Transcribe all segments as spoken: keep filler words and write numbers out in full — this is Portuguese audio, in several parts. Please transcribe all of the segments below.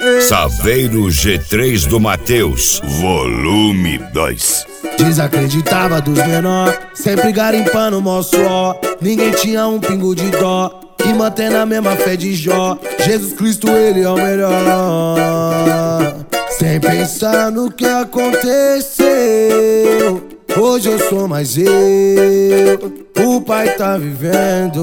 Saveiro G três do Matheus, volume dois. Desacreditava dos menor, sempre garimpando mó suor. Ninguém tinha um pingo de dó e mantendo a mesma fé de Jó. Jesus Cristo, ele é o melhor. Sem pensar no que aconteceu, hoje eu sou mais eu, o pai tá vivendo.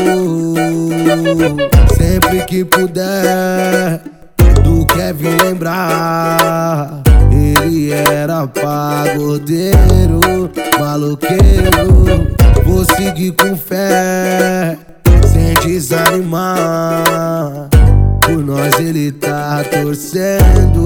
Sempre que puder, do Kevin lembrar, ele era pagodeiro, maloqueiro. Vou seguir com fé, sem desanimar, por nós ele tá torcendo.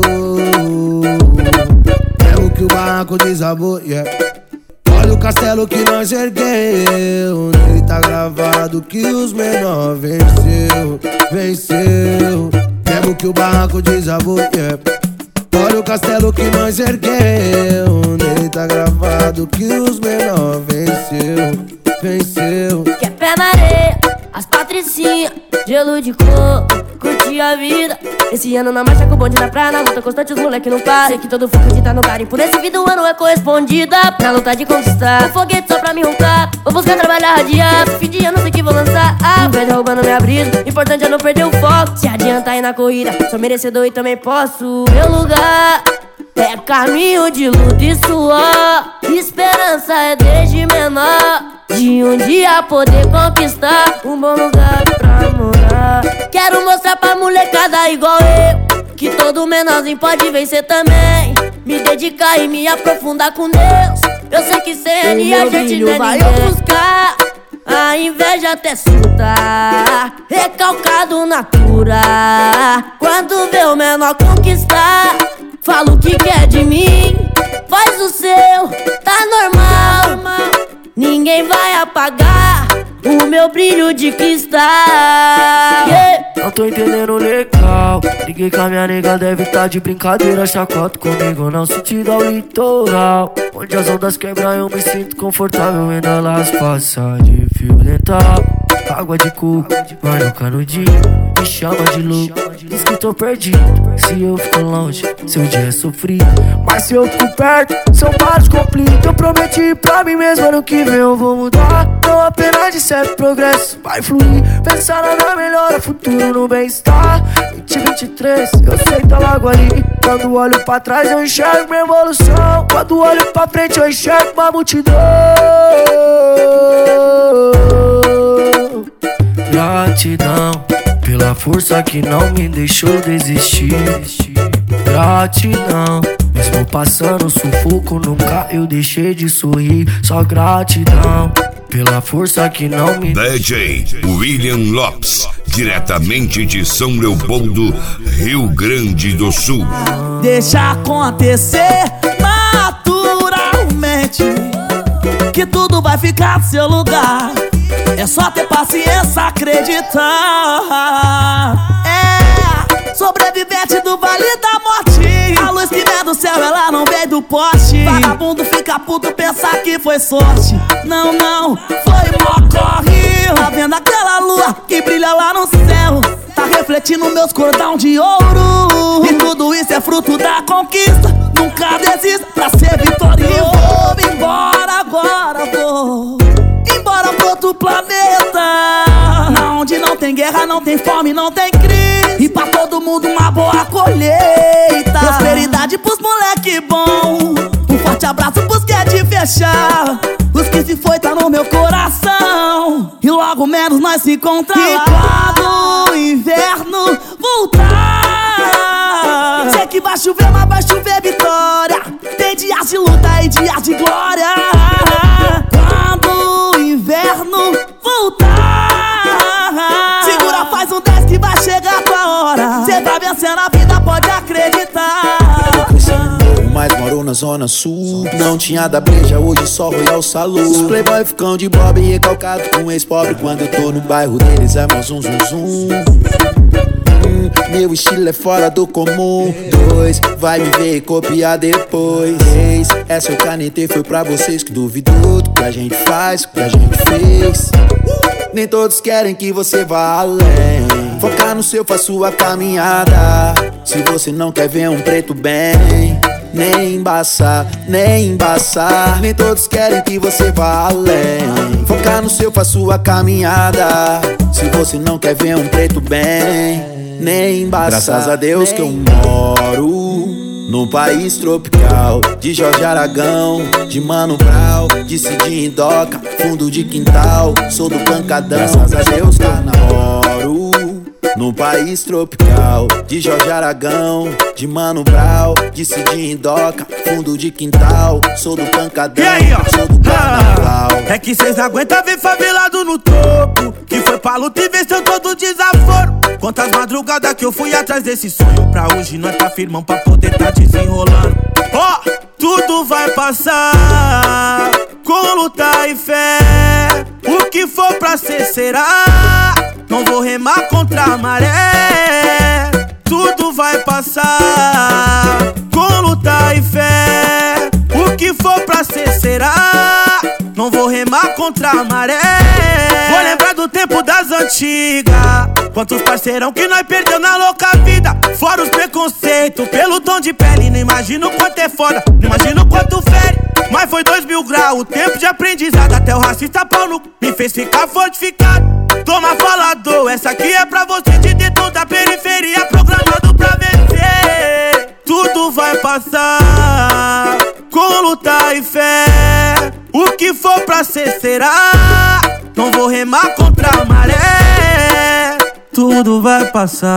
Mesmo que o barraco desabou, yeah. Olha o castelo que nós ergueu, nele tá gravado que os menor venceu, venceu. Mesmo que o barraco desabou, yeah. Olha o castelo que nós ergueu, nele tá gravado que os menor venceu, venceu. Que é pé na areia, as patricinhas, gelo de cor, curti a vida. Esse ano na marcha com o bonde na praia, na luta constante os moleque não param. Sei que todo foco de tá no carinho, por esse vida o ano é correspondida. Na luta de conquistar, um foguete só pra me roncar. Vou buscar trabalhar radiar, fim de ano sei que vou lançar. Ah, vai roubando minha brisa, importante é não perder o foco. Se adianta aí na corrida, sou merecedor e também posso. Meu lugar é caminho de luta e suor. Esperança é desde menor, de um dia poder conquistar um bom lugar pra morar. Quero mostrar pra molecada igual eu, que todo menorzinho pode vencer também. Me dedicar e me aprofundar com Deus. Eu sei que sem ele a gente não é vai ninguém. Buscar a inveja até surtar, recalcado natura. Quando vê o menor conquistar, fala o que quer de mim, faz o seu, tá normal. Ninguém vai apagar o meu brilho de cristal, yeah. Não tô entendendo legal, ninguém com a minha nega deve tá de brincadeira. Chacota comigo, não sentido ao litoral, onde as ondas quebram eu me sinto confortável. Vendo elas passar de fio dental. Água de coco, vai no canudinho, me chama de louco, diz que tô perdido. Se eu fico longe, seu dia é sofrido, mas se eu fico perto, são vários conflitos. Eu prometi pra mim mesmo, ano que vem eu vou mudar. Não apenas de certo progresso, vai fluir. Pensar na melhora, futuro no bem-estar. vinte e vinte e três, eu sei tá logo ali. Quando olho pra trás eu enxergo minha evolução, quando olho pra frente eu enxergo uma multidão. Gratidão pela força que não me deixou desistir. Gratidão, mesmo passando sufoco, nunca eu deixei de sorrir. Só gratidão pela força que não me D J William Lopes, diretamente de São Leopoldo, Rio Grande do Sul. Deixa acontecer naturalmente, que tudo vai ficar no seu lugar. É só ter paciência, acreditar. É, sobrevivente do Vale da Morte, a luz que vem do céu, ela não veio do poste. Vagabundo fica puto, pensar que foi sorte. Não, não, foi mó corre. Tá vendo aquela lua que brilha lá no céu? Tá refletindo meus cordão de ouro. E tudo isso é fruto da conquista. Nunca desista pra ser vitorioso. Vou embora agora, vou embora pro outro planeta, onde não tem guerra, não tem fome, não tem crise, e pra todo mundo uma boa colheita. Prosperidade pros moleque bom, um forte abraço pros que é de fechar. Os que se foi tá no meu coração, e logo menos nós se encontramos. E quando o inverno voltar, sei que vai chover, mas vai chover vitória. Tem dias de luta e dias de glória. Quando o inverno voltar, segura, faz um dez que vai chegar a tua hora. Cê tá vencendo a vida, pode acreditar. Eu cresci no morro, mas moro na zona sul. Não tinha da breja, hoje só Royal Salud. Os playboy ficam de bob e recalcado com ex-pobre. Quando eu tô no bairro deles é mó zum zum zum. hum, Meu estilo é fora do comum. Dois, vai me ver e copiar depois. Três, essa eu canetei foi pra vocês que duvidou do que a gente faz, o que a gente fez. Nem todos querem que você vá além. Focar no seu, faz sua caminhada. Se você não quer ver um preto bem, nem embaçar, nem embaçar. Nem todos querem que você vá além. Focar no seu, faz sua caminhada. Se você não quer ver um preto bem, nem embaçar. Graças a Deus que eu moro num país tropical, de Jorge Aragão, de Mano Brown, de Cidinho Doca, fundo de quintal, sou do pancadão. Graças a Deus que eu namoro num país tropical, de Jorge Aragão, de Mano Brown, de Cidinho Doca, fundo de quintal, sou do pancadão, e aí, ó? Sou do carnaval. É que cês não aguentam ver favelado no topo, que foi pra luta e venceu todo desaforo. Quantas madrugadas que eu fui atrás desse sonho, pra hoje nós tá firmão pra poder tá desenrolando. Ó, oh, tudo vai passar com luta e fé. O que for pra ser será. Não vou remar contra a maré. Tudo vai passar com luta e fé. O que for pra ser será. Não vou remar contra a maré. Vou lembrar do tempo das antigas. Quantos parceirão que nós perdeu na louca vida. Fora os preconceitos pelo tom de pele. Não imagino quanto é foda, não imagino quanto fere. Mas foi dois mil graus, o tempo de aprendizado. Até o racista pau no me fez ficar fortificado. Toma falador, essa aqui é pra você de dentro da periferia, programado pra vencer. Tudo vai passar com luta e fé. O que for pra ser será. Não vou remar contra a maré. Tudo vai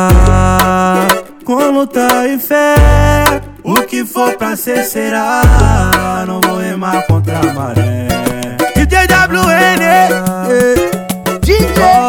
passar com luta e fé. O que for pra ser será. Não vou remar contra a maré. D J W N D J